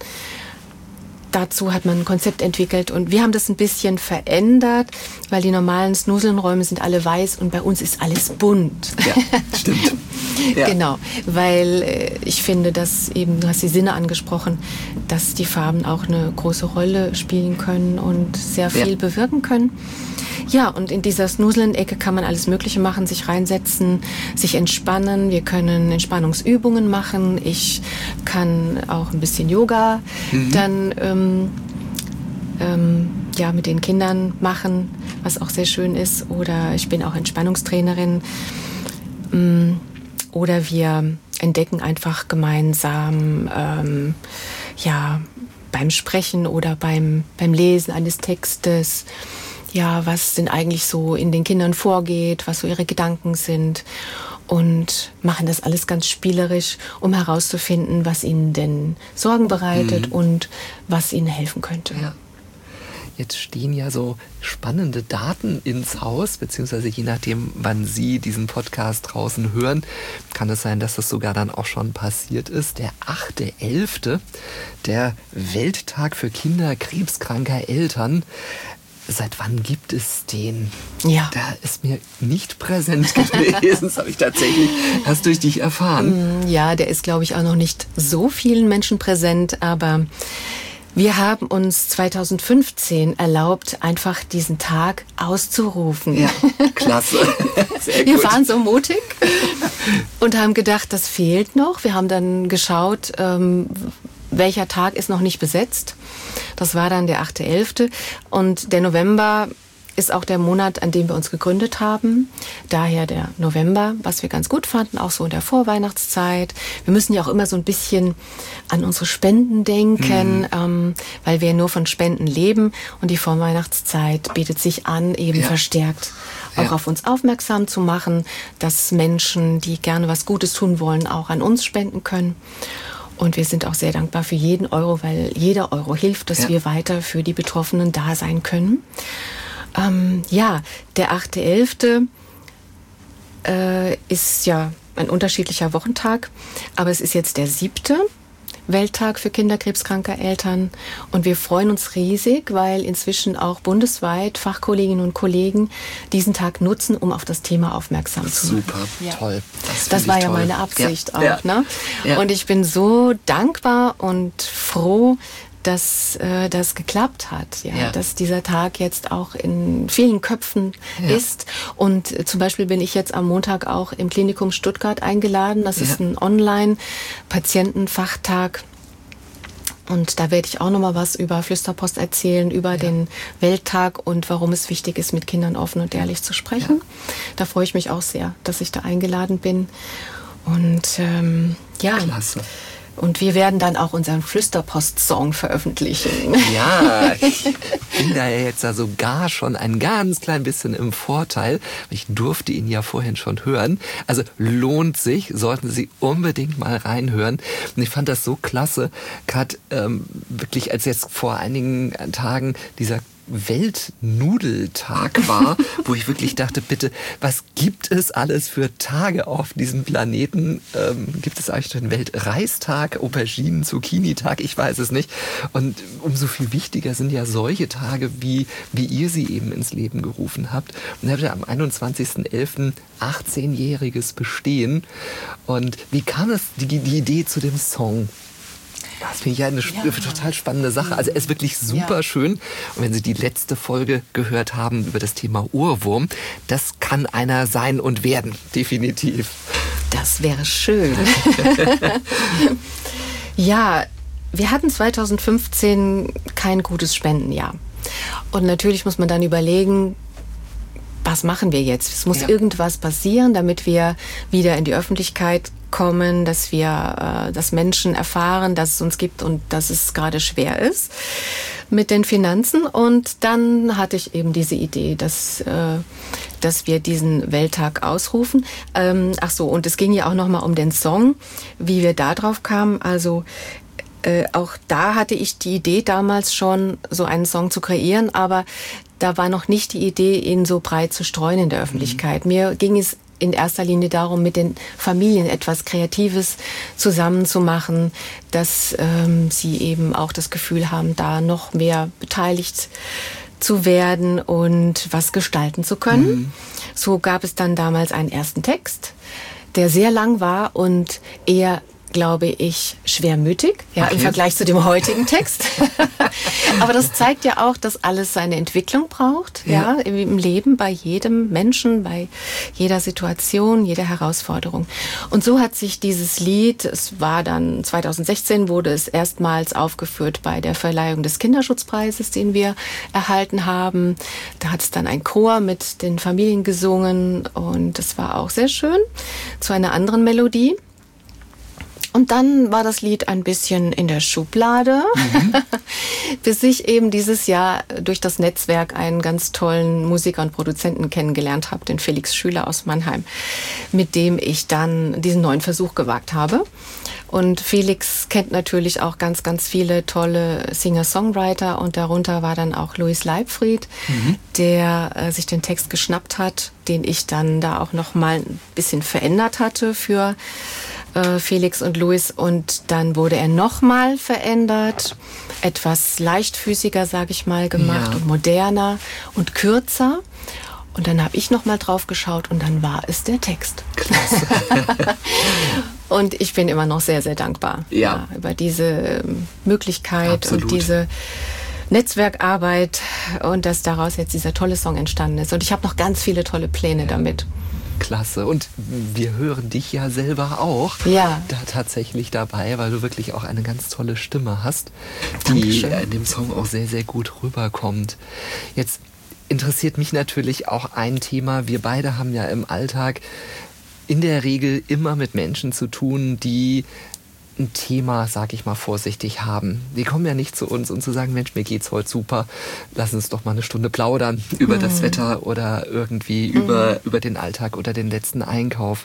Dazu hat man ein Konzept entwickelt und wir haben das ein bisschen verändert, weil die normalen Snuselnräume sind alle weiß und bei uns ist alles bunt. Ja, stimmt. Ja. Genau, weil äh, ich finde, dass eben, du hast die Sinne angesprochen, dass die Farben auch eine große Rolle spielen können und sehr viel ja. bewirken können. Ja, und in dieser Snuselen-Ecke kann man alles Mögliche machen, sich reinsetzen, sich entspannen. Wir können Entspannungsübungen machen. Ich kann auch ein bisschen Yoga mhm. dann ähm, ähm, ja, mit den Kindern machen, was auch sehr schön ist. Oder ich bin auch Entspannungstrainerin. Ähm, oder wir entdecken einfach gemeinsam ähm, ja, beim Sprechen oder beim, beim Lesen eines Textes, ja, was denn eigentlich so in den Kindern vorgeht, was so ihre Gedanken sind und machen das alles ganz spielerisch, um herauszufinden, was ihnen denn Sorgen bereitet mhm. und was ihnen helfen könnte. Ja. Jetzt stehen ja so spannende Daten ins Haus, beziehungsweise je nachdem, wann Sie diesen Podcast draußen hören, kann es sein, dass das sogar dann auch schon passiert ist. Der achte elfte, der Welttag für Kinder krebskranker Eltern. Seit wann gibt es den? Ja. Da ist mir nicht präsent gewesen. Das habe ich tatsächlich erst durch dich erfahren. Ja, der ist, glaube ich, auch noch nicht so vielen Menschen präsent, aber wir haben uns zweitausendfünfzehn erlaubt, einfach diesen Tag auszurufen. Ja, klasse. Sehr wir gut. waren so mutig und haben gedacht, das fehlt noch. Wir haben dann geschaut, ähm, welcher Tag ist noch nicht besetzt. Das war dann der achte elfte Und der November ist auch der Monat, an dem wir uns gegründet haben. Daher der November, was wir ganz gut fanden, auch so in der Vorweihnachtszeit. Wir müssen ja auch immer so ein bisschen an unsere Spenden denken, mhm. ähm, weil wir nur von Spenden leben. Und die Vorweihnachtszeit bietet sich an, eben ja. verstärkt auch ja. auf uns aufmerksam zu machen, dass Menschen, die gerne was Gutes tun wollen, auch an uns spenden können. Und wir sind auch sehr dankbar für jeden Euro, weil jeder Euro hilft, dass ja. wir weiter für die Betroffenen da sein können. Ähm, ja, der achte elfte äh, ist ja ein unterschiedlicher Wochentag, aber es ist jetzt der siebte Welttag für kinderkrebskranke Eltern. Und wir freuen uns riesig, weil inzwischen auch bundesweit Fachkolleginnen und Kollegen diesen Tag nutzen, um auf das Thema aufmerksam zu machen. Super, ja. toll. Das, das war ja toll. meine Absicht ja. auch. Ja. Ne? Ja. Und ich bin so dankbar und froh, dass äh, das geklappt hat, ja? ja, dass dieser Tag jetzt auch in vielen Köpfen ja. ist. Und äh, zum Beispiel bin ich jetzt am Montag auch im Klinikum Stuttgart eingeladen. Das ja. ist ein Online-Patientenfachtag. Und da werde ich auch nochmal was über Flüsterpost erzählen, über ja. den Welttag und warum es wichtig ist, mit Kindern offen und ehrlich zu sprechen. Ja. Da freue ich mich auch sehr, dass ich da eingeladen bin. Und ähm, ja. Klasse. Und wir werden dann auch unseren Flüsterpost-Song veröffentlichen. Ja, ich bin da ja jetzt da sogar schon ein ganz klein bisschen im Vorteil. Ich durfte ihn ja vorhin schon hören. Also lohnt sich, sollten Sie unbedingt mal reinhören. Und ich fand das so klasse, Kat, ähm, wirklich als jetzt vor einigen Tagen dieser Weltnudeltag war, wo ich wirklich dachte, bitte, was gibt es alles für Tage auf diesem Planeten? Ähm, gibt es eigentlich den Weltreistag, Auberginen, Zucchini-Tag? Ich weiß es nicht. Und umso viel wichtiger sind ja solche Tage, wie, wie ihr sie eben ins Leben gerufen habt. Und ihr habt ja am einundzwanzigsten elften achtzehnjähriges Bestehen. Und wie kam es, die, die Idee zu dem Song? Das finde ich ja eine ja. total spannende Sache. Also er ist wirklich super ja. schön. Und wenn Sie die letzte Folge gehört haben über das Thema Ohrwurm, das kann einer sein und werden, definitiv. Das wäre schön. Ja, wir hatten zweitausendfünfzehn kein gutes Spendenjahr. Und natürlich muss man dann überlegen, was machen wir jetzt? Es muss ja. irgendwas passieren, damit wir wieder in die Öffentlichkeit kommen, dass wir, äh, dass Menschen erfahren, dass es uns gibt und dass es gerade schwer ist mit den Finanzen. Und dann hatte ich eben diese Idee, dass, äh, dass wir diesen Welttag ausrufen. Ähm, ach so, und es ging ja auch nochmal um den Song, wie wir da drauf kamen. Also äh, auch da hatte ich die Idee damals schon, so einen Song zu kreieren, aber da war noch nicht die Idee, ihn so breit zu streuen in der Öffentlichkeit. Mhm. Mir ging es in erster Linie darum, mit den Familien etwas Kreatives zusammenzumachen, dass ähm, sie eben auch das Gefühl haben, da noch mehr beteiligt zu werden und was gestalten zu können. Mhm. So gab es dann damals einen ersten Text, der sehr lang war und eher, glaube ich, schwermütig, ja, okay. im Vergleich zu dem heutigen Text. Aber das zeigt ja auch, dass alles seine Entwicklung braucht, ja. ja, im Leben, bei jedem Menschen, bei jeder Situation, jeder Herausforderung. Und so hat sich dieses Lied, es war dann zweitausendsechzehn, wurde es erstmals aufgeführt bei der Verleihung des Kinderschutzpreises, den wir erhalten haben. Da hat es dann ein Chor mit den Familien gesungen und das war auch sehr schön, zu einer anderen Melodie. Und dann war das Lied ein bisschen in der Schublade, mhm. bis ich eben dieses Jahr durch das Netzwerk einen ganz tollen Musiker und Produzenten kennengelernt habe, den Felix Schüler aus Mannheim, mit dem ich dann diesen neuen Versuch gewagt habe. Und Felix kennt natürlich auch ganz, ganz viele tolle Singer-Songwriter und darunter war dann auch Louis Leibfried, mhm. der äh, sich den Text geschnappt hat, den ich dann da auch noch mal ein bisschen verändert hatte für äh, Felix und Louis. Und dann wurde er nochmal verändert, etwas leichtfüßiger, sage ich mal, gemacht ja. und moderner und kürzer. Und dann habe ich nochmal drauf geschaut und dann war es der Text. Klasse. Und ich bin immer noch sehr, sehr dankbar ja. Ja, über diese Möglichkeit Absolut. Und diese Netzwerkarbeit und dass daraus jetzt dieser tolle Song entstanden ist. Und ich habe noch ganz viele tolle Pläne ja. damit. Klasse. Und wir hören dich ja selber auch ja. da tatsächlich dabei, weil du wirklich auch eine ganz tolle Stimme hast, Dankeschön. die in dem Song auch sehr, sehr gut rüberkommt. Jetzt interessiert mich natürlich auch ein Thema. Wir beide haben ja im Alltag in der Regel immer mit Menschen zu tun, die ein Thema, sag ich mal vorsichtig, haben. Die kommen ja nicht zu uns und zu sagen, Mensch, mir geht's heute super, lass uns doch mal eine Stunde plaudern über mhm. das Wetter oder irgendwie mhm. über, über den Alltag oder den letzten Einkauf.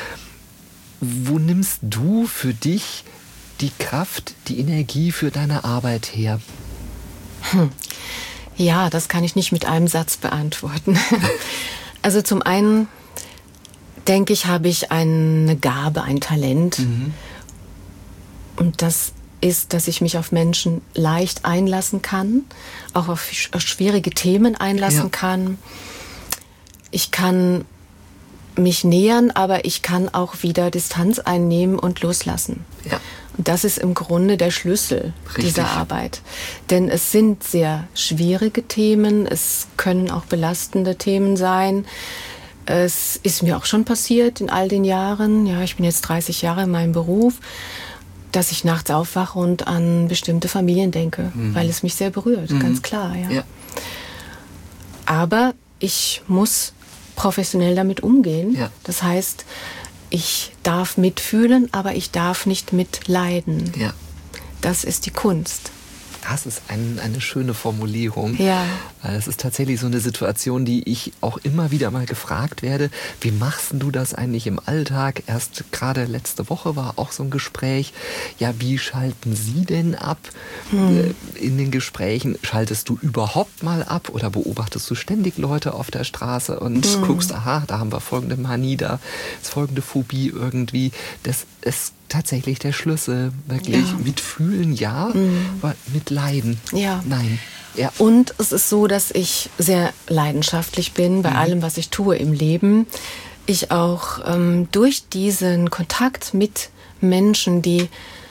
Wo nimmst du für dich die Kraft, die Energie für deine Arbeit her? Hm. Ja, das kann ich nicht mit einem Satz beantworten. Also zum einen denke ich, habe ich eine Gabe, ein Talent. Mhm. Und das ist, dass ich mich auf Menschen leicht einlassen kann, auch auf schwierige Themen einlassen ja. kann. Ich kann mich nähern, aber ich kann auch wieder Distanz einnehmen und loslassen. Ja. Und das ist im Grunde der Schlüssel Richtig. Dieser Arbeit. Denn es sind sehr schwierige Themen, es können auch belastende Themen sein. Es ist mir auch schon passiert in all den Jahren, ja, ich bin jetzt dreißig Jahre in meinem Beruf, dass ich nachts aufwache und an bestimmte Familien denke, mhm. weil es mich sehr berührt, mhm. ganz klar. Ja. Ja. Aber ich muss professionell damit umgehen. Ja. Das heißt, ich darf mitfühlen, aber ich darf nicht mitleiden. Ja. Das ist die Kunst. Das ist ein, eine schöne Formulierung. Ja. Es ist tatsächlich so eine Situation, die ich auch immer wieder mal gefragt werde. Wie machst du das eigentlich im Alltag? Erst gerade letzte Woche war auch so ein Gespräch. Ja, wie schalten Sie denn ab hm. in den Gesprächen? Schaltest du überhaupt mal ab oder beobachtest du ständig Leute auf der Straße und hm. guckst, aha, da haben wir folgende Manie, da ist folgende Phobie irgendwie. Das ist tatsächlich der Schlüssel. Wirklich ja. mitfühlen, ja, mhm. aber mitleiden, ja. nein. Ja. Und es ist so, dass ich sehr leidenschaftlich bin bei mhm. allem, was ich tue im Leben. Ich auch ähm, durch diesen Kontakt mit Menschen, die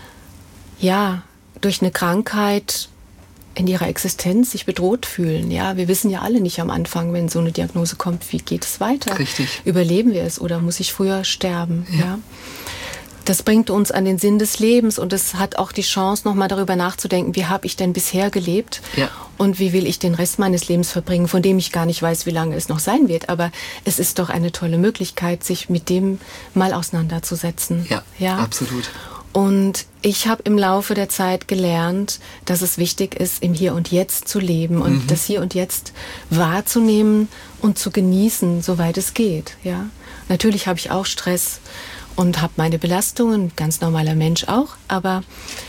ja durch eine Krankheit in ihrer Existenz sich bedroht fühlen. Ja, wir wissen ja alle nicht am Anfang, wenn so eine Diagnose kommt, wie geht es weiter? Richtig. Überleben wir es oder muss ich früher sterben? Ja. ja? Das bringt uns an den Sinn des Lebens und es hat auch die Chance, nochmal darüber nachzudenken, wie habe ich denn bisher gelebt ja. und wie will ich den Rest meines Lebens verbringen, von dem ich gar nicht weiß, wie lange es noch sein wird. Aber es ist doch eine tolle Möglichkeit, sich mit dem mal auseinanderzusetzen. Ja, ja? absolut. Und ich habe im Laufe der Zeit gelernt, dass es wichtig ist, im Hier und Jetzt zu leben und mhm. das Hier und Jetzt wahrzunehmen und zu genießen, soweit es geht. Ja? Natürlich habe ich auch Stress und habe meine Belastungen, ganz normaler Mensch auch, aber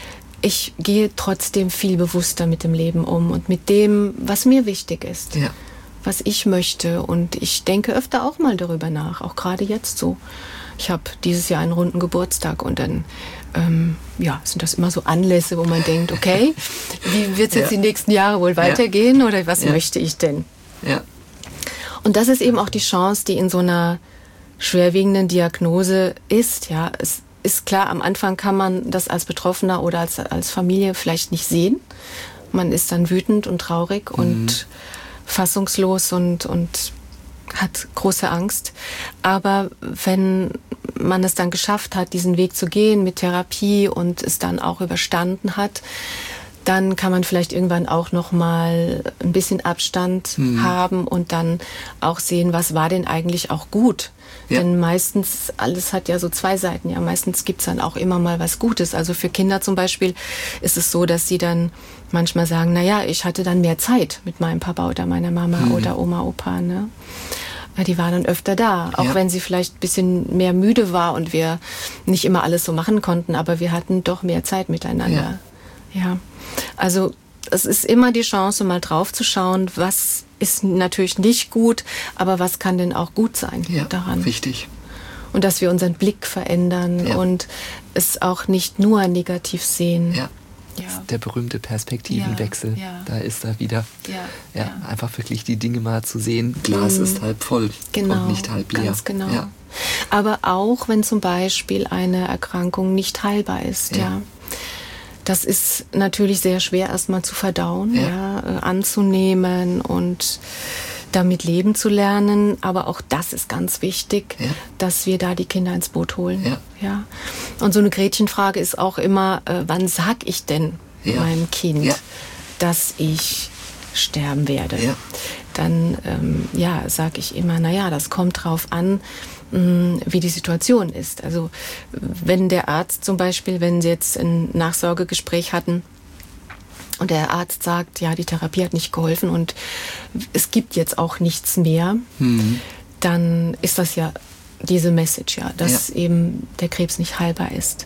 ich gehe trotzdem viel bewusster mit dem Leben um und mit dem, was mir wichtig ist, ja. was ich möchte. Und ich denke öfter auch mal darüber nach, auch gerade jetzt so. Ich habe dieses Jahr einen runden Geburtstag und dann ähm, ja, sind das immer so Anlässe, wo man denkt, okay, wie wird es jetzt ja. die nächsten Jahre wohl weitergehen ja. oder was ja. möchte ich denn? Ja. Und das ist eben auch die Chance, die in so einer schwerwiegenden Diagnose ist. Ja, es ist klar, am Anfang kann man das als Betroffener oder als, als Familie vielleicht nicht sehen. Man ist dann wütend und traurig mhm. und fassungslos und, und hat große Angst. Aber wenn man es dann geschafft hat, diesen Weg zu gehen mit Therapie und es dann auch überstanden hat, dann kann man vielleicht irgendwann auch noch mal ein bisschen Abstand mhm. haben und dann auch sehen, was war denn eigentlich auch gut. Ja. Denn meistens, alles hat ja so zwei Seiten. Ja, meistens gibt's dann auch immer mal was Gutes. Also für Kinder zum Beispiel ist es so, dass sie dann manchmal sagen, na ja, ich hatte dann mehr Zeit mit meinem Papa oder meiner Mama mhm. oder Oma, Opa, ne? Die war dann öfter da, auch ja. wenn sie vielleicht ein bisschen mehr müde war und wir nicht immer alles so machen konnten, aber wir hatten doch mehr Zeit miteinander. Ja, ja. Also es ist immer die Chance, mal drauf zu schauen, was ist natürlich nicht gut, aber was kann denn auch gut sein ja, daran. Richtig. Und dass wir unseren Blick verändern ja. und es auch nicht nur negativ sehen. Ja. Ja. Der berühmte Perspektivenwechsel, ja, ja. da ist er wieder. Ja, ja, ja. Einfach wirklich die Dinge mal zu sehen. Glas mhm. ist halb voll genau, und nicht halb leer. Ganz genau. Ja. Aber auch, wenn zum Beispiel eine Erkrankung nicht heilbar ist. Ja. Ja. Das ist natürlich sehr schwer erstmal zu verdauen, ja. Ja, anzunehmen und damit leben zu lernen, aber auch das ist ganz wichtig, ja. dass wir da die Kinder ins Boot holen. Ja. Ja. Und so eine Gretchenfrage ist auch immer, äh, wann sag ich denn ja. meinem Kind, ja. dass ich sterben werde? Ja. Dann ähm, ja, sage ich immer, naja, das kommt drauf an, mh, wie die Situation ist. Also wenn der Arzt zum Beispiel, wenn Sie jetzt ein Nachsorgegespräch hatten, und der Arzt sagt, ja, die Therapie hat nicht geholfen und es gibt jetzt auch nichts mehr, mhm. dann ist das ja diese Message, ja, dass ja. eben der Krebs nicht heilbar ist.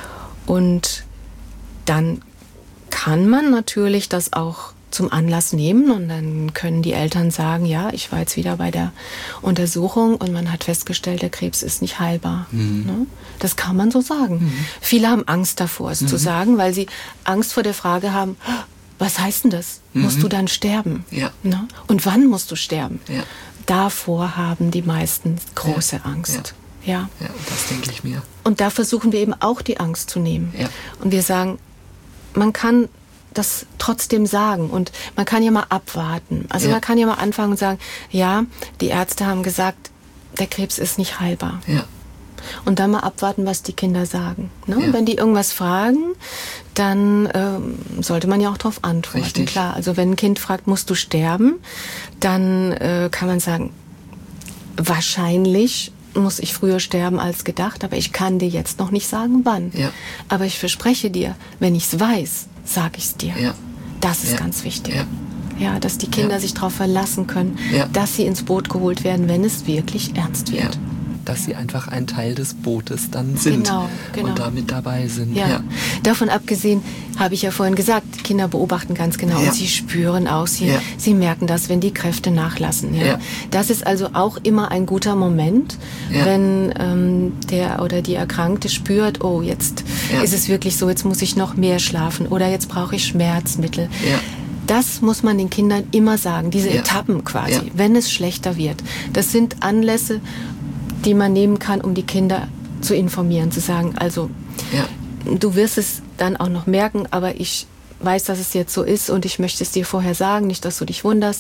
Und dann kann man natürlich das auch zum Anlass nehmen und dann können die Eltern sagen, ja, ich war jetzt wieder bei der Untersuchung und man hat festgestellt, der Krebs ist nicht heilbar. Mhm. Ne? Das kann man so sagen. Mhm. Viele haben Angst davor, es mhm. zu sagen, weil sie Angst vor der Frage haben, was heißt denn das? Mhm. Musst du dann sterben? Ja. Ne? Und wann musst du sterben? Ja. Davor haben die meisten große ja. Angst. Ja. Ja. Ja, das denke ich mir. Und da versuchen wir eben auch die Angst zu nehmen. Ja. Und wir sagen, man kann das trotzdem sagen und man kann ja mal abwarten. Also ja. man kann ja mal anfangen und sagen, ja, die Ärzte haben gesagt, der Krebs ist nicht heilbar. Ja. Und dann mal abwarten, was die Kinder sagen. Ne? Ja. Wenn die irgendwas fragen, dann ähm, sollte man ja auch darauf antworten. Richtig. Klar, also wenn ein Kind fragt, musst du sterben, dann äh, kann man sagen, wahrscheinlich muss ich früher sterben als gedacht, aber ich kann dir jetzt noch nicht sagen, wann. Ja. Aber ich verspreche dir, wenn ich es weiß, sage ich es dir. Ja. Das ist ja. ganz wichtig. Ja. Ja, dass die Kinder ja. sich darauf verlassen können, ja. dass sie ins Boot geholt werden, wenn es wirklich ernst wird. Ja. Dass sie einfach ein Teil des Bootes dann sind genau, genau. und damit dabei sind. Ja. Ja. Davon abgesehen, habe ich ja vorhin gesagt, Kinder beobachten ganz genau ja. und sie spüren auch, sie, ja. sie merken das, wenn die Kräfte nachlassen. Ja. Ja. Das ist also auch immer ein guter Moment, ja. wenn ähm, der oder die Erkrankte spürt, oh, jetzt ja. ist es wirklich so, jetzt muss ich noch mehr schlafen oder jetzt brauche ich Schmerzmittel. Ja. Das muss man den Kindern immer sagen, diese ja. Etappen quasi, ja. wenn es schlechter wird. Das sind Anlässe, die man nehmen kann, um die Kinder zu informieren, zu sagen, also ja. du wirst es dann auch noch merken, aber ich weiß, dass es jetzt so ist und ich möchte es dir vorher sagen, nicht, dass du dich wunderst.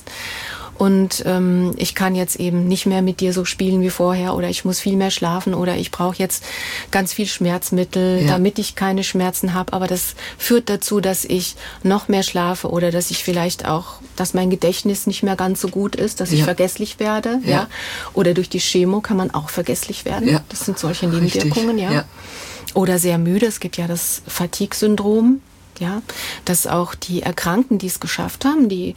Und ähm, ich kann jetzt eben nicht mehr mit dir so spielen wie vorher oder ich muss viel mehr schlafen oder ich brauche jetzt ganz viel Schmerzmittel, ja. damit ich keine Schmerzen habe. Aber das führt dazu, dass ich noch mehr schlafe oder dass ich vielleicht auch, dass mein Gedächtnis nicht mehr ganz so gut ist, dass ja. ich vergesslich werde. Ja. Ja. Oder durch die Chemo kann man auch vergesslich werden. Ja. Das sind solche Nebenwirkungen. Ja. Ja. Oder sehr müde. Es gibt ja das Fatigue-Syndrom. Ja, dass auch die Erkrankten, die es geschafft haben, die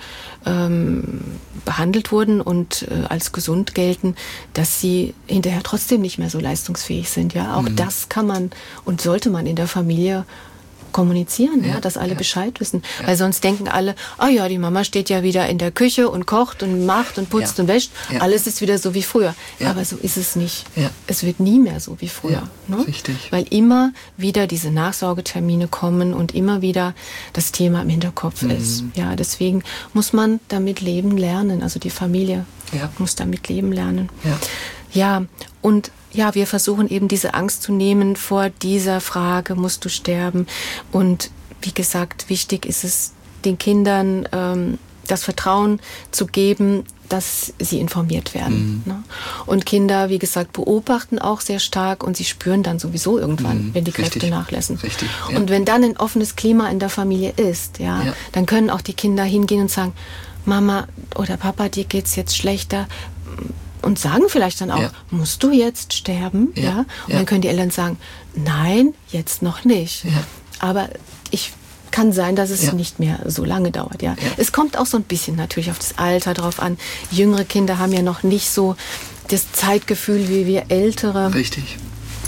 ähm, behandelt wurden und äh, als gesund gelten, dass sie hinterher trotzdem nicht mehr so leistungsfähig sind. Ja, auch mhm. das kann man und sollte man in der Familie kommunizieren, ja, ja, dass alle ja. Bescheid wissen. Ja. Weil sonst denken alle, ah oh ja, die Mama steht ja wieder in der Küche und kocht und macht und putzt ja. und wäscht. Ja. Alles ist wieder so wie früher. Ja. Aber so ist es nicht. Ja. Es wird nie mehr so wie früher. Ja. Ne? Richtig. Weil immer wieder diese Nachsorgetermine kommen und immer wieder das Thema im Hinterkopf mhm. ist. Ja, deswegen muss man damit leben lernen. Also die Familie ja. muss damit leben lernen. Ja, ja und ja, wir versuchen eben diese Angst zu nehmen vor dieser Frage, musst du sterben? Und wie gesagt, wichtig ist es, den Kindern ähm, das Vertrauen zu geben, dass sie informiert werden. Mhm. Ne? Und Kinder, wie gesagt, beobachten auch sehr stark und sie spüren dann sowieso irgendwann, mhm. wenn die Kräfte Richtig. nachlassen. Richtig, ja. Und wenn dann ein offenes Klima in der Familie ist, ja, ja, dann können auch die Kinder hingehen und sagen, Mama oder Papa, dir geht's jetzt schlechter. Und sagen vielleicht dann auch, ja. musst du jetzt sterben? Ja. Ja? Und ja. dann können die Eltern sagen, nein, jetzt noch nicht. Ja. Aber ich kann sein, dass es ja. nicht mehr so lange dauert. Ja. Ja. Es kommt auch so ein bisschen natürlich auf das Alter drauf an. Jüngere Kinder haben ja noch nicht so das Zeitgefühl wie wir Ältere. Richtig.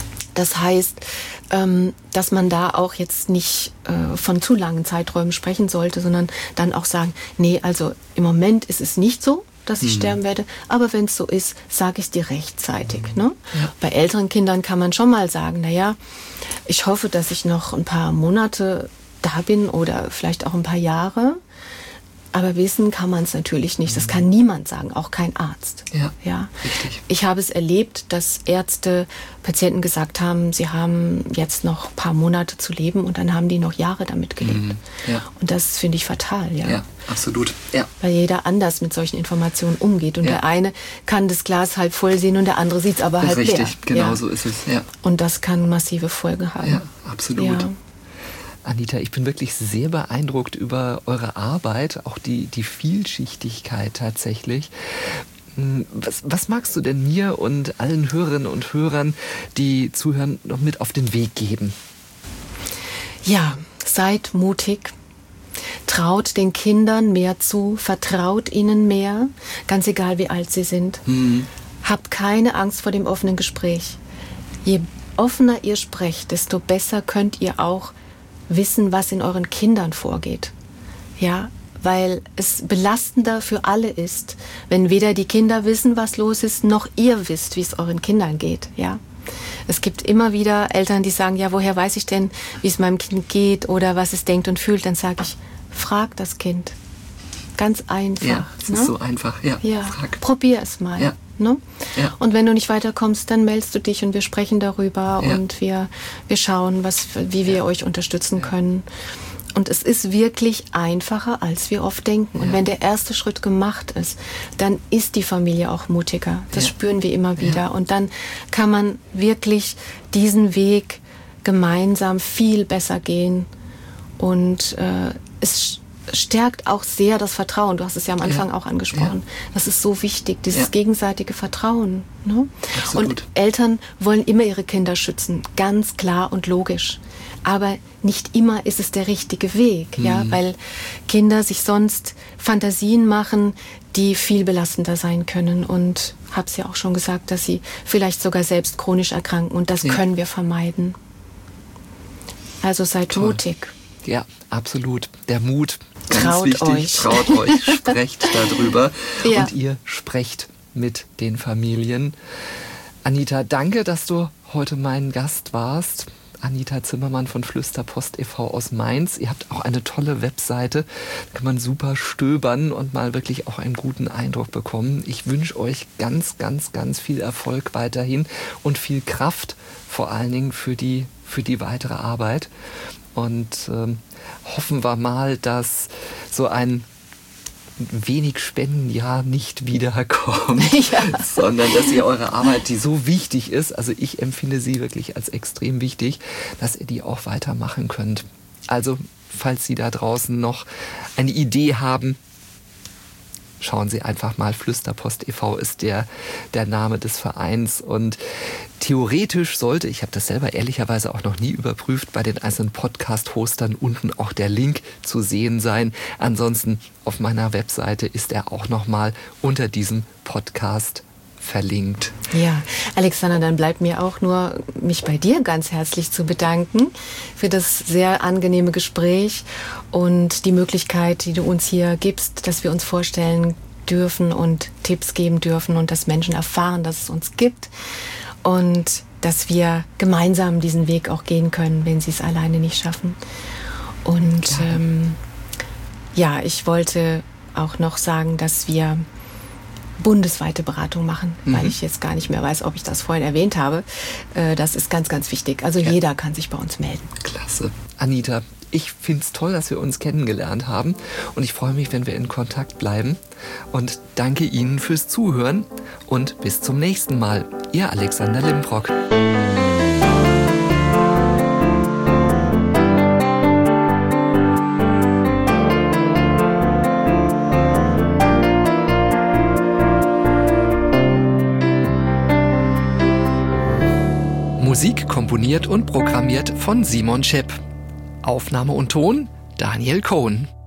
Das heißt, ähm, dass man da auch jetzt nicht äh, von zu langen Zeiträumen sprechen sollte, sondern dann auch sagen, nee, also im Moment ist es nicht so, dass ich mhm. sterben werde. Aber wenn es so ist, sage ich es dir rechtzeitig. Mhm. Ne? Ja. Bei älteren Kindern kann man schon mal sagen, naja, ich hoffe, dass ich noch ein paar Monate da bin oder vielleicht auch ein paar Jahre. Aber wissen kann man es natürlich nicht. Das kann niemand sagen, auch kein Arzt. Ja, ja. Richtig. Ich habe es erlebt, dass Ärzte Patienten gesagt haben, sie haben jetzt noch ein paar Monate zu leben und dann haben die noch Jahre damit gelebt. Mhm. Ja. Und das finde ich fatal. Ja, ja absolut. Ja. Weil jeder anders mit solchen Informationen umgeht. Und ja. der eine kann das Glas halb voll sehen und der andere sieht es aber halb richtig. leer. Richtig, genau ja. so ist es. Ja. Und das kann massive Folgen haben. Ja, absolut. Ja. Anita, ich bin wirklich sehr beeindruckt über eure Arbeit, auch die, die Vielschichtigkeit tatsächlich. Was, was magst du denn mir und allen Hörerinnen und Hörern, die zuhören, noch mit auf den Weg geben? Ja, seid mutig. Traut den Kindern mehr zu, vertraut ihnen mehr, ganz egal wie alt sie sind. Mhm. Habt keine Angst vor dem offenen Gespräch. Je offener ihr sprecht, desto besser könnt ihr auch wissen, was in euren Kindern vorgeht. Ja, weil es belastender für alle ist, wenn weder die Kinder wissen, was los ist, noch ihr wisst, wie es euren Kindern geht. Ja, es gibt immer wieder Eltern, die sagen, ja, woher weiß ich denn, wie es meinem Kind geht oder was es denkt und fühlt? Dann sage ich, frag das Kind. Ganz einfach. Ja, es ne? ist so einfach. Ja, ja. Frag. Probier es mal. Ja. Ne? Ja. Und wenn du nicht weiterkommst, dann meldest du dich und wir sprechen darüber ja. und wir, wir schauen, was, wie wir ja. euch unterstützen ja. können. Und es ist wirklich einfacher, als wir oft denken. Und ja. wenn der erste Schritt gemacht ist, dann ist die Familie auch mutiger. Das ja. spüren wir immer wieder. Ja. Und dann kann man wirklich diesen Weg gemeinsam viel besser gehen. Und äh, es stärkt auch sehr das Vertrauen. Du hast es ja am Anfang ja. auch angesprochen. Ja. Das ist so wichtig, dieses ja. gegenseitige Vertrauen. Ne? Und Eltern wollen immer ihre Kinder schützen, ganz klar und logisch. Aber nicht immer ist es der richtige Weg, mhm. ja, weil Kinder sich sonst Fantasien machen, die viel belastender sein können. Und habe es ja auch schon gesagt, dass sie vielleicht sogar selbst chronisch erkranken. Und das ja. können wir vermeiden. Also seid Toll. mutig. Ja, absolut. Der Mut. Ganz traut wichtig, euch. Traut euch, sprecht darüber ja. und ihr sprecht mit den Familien. Anita, danke, dass du heute mein Gast warst. Anita Zimmermann von Flüsterpost e V aus Mainz. Ihr habt auch eine tolle Webseite, da kann man super stöbern und mal wirklich auch einen guten Eindruck bekommen. Ich wünsche euch ganz, ganz, ganz viel Erfolg weiterhin und viel Kraft, vor allen Dingen für die, für die weitere Arbeit. Und ähm, hoffen wir mal, dass so ein wenig Spendenjahr nicht wiederkommt, ja. sondern dass ihr eure Arbeit, die so wichtig ist, also ich empfinde sie wirklich als extrem wichtig, dass ihr die auch weitermachen könnt. Also, falls Sie da draußen noch eine Idee haben, schauen Sie einfach mal, Flüsterpost e V ist der, der Name des Vereins und theoretisch sollte, ich habe das selber ehrlicherweise auch noch nie überprüft, bei den einzelnen Podcast-Hostern unten auch der Link zu sehen sein. Ansonsten auf meiner Webseite ist er auch nochmal unter diesem Podcast verlinkt. Ja, Alexander, dann bleibt mir auch nur, mich bei dir ganz herzlich zu bedanken für das sehr angenehme Gespräch und die Möglichkeit, die du uns hier gibst, dass wir uns vorstellen dürfen und Tipps geben dürfen und dass Menschen erfahren, dass es uns gibt und dass wir gemeinsam diesen Weg auch gehen können, wenn sie es alleine nicht schaffen. Und ähm, ja, ich wollte auch noch sagen, dass wir bundesweite Beratung machen, mhm. weil ich jetzt gar nicht mehr weiß, ob ich das vorhin erwähnt habe. Das ist ganz, ganz wichtig. Also ja. jeder kann sich bei uns melden. Klasse. Anita, ich finde es toll, dass wir uns kennengelernt haben und ich freue mich, wenn wir in Kontakt bleiben und danke Ihnen fürs Zuhören und bis zum nächsten Mal. Ihr Alexander Limbrock. Musik komponiert und programmiert von Simon Schepp. Aufnahme und Ton Daniel Cohn.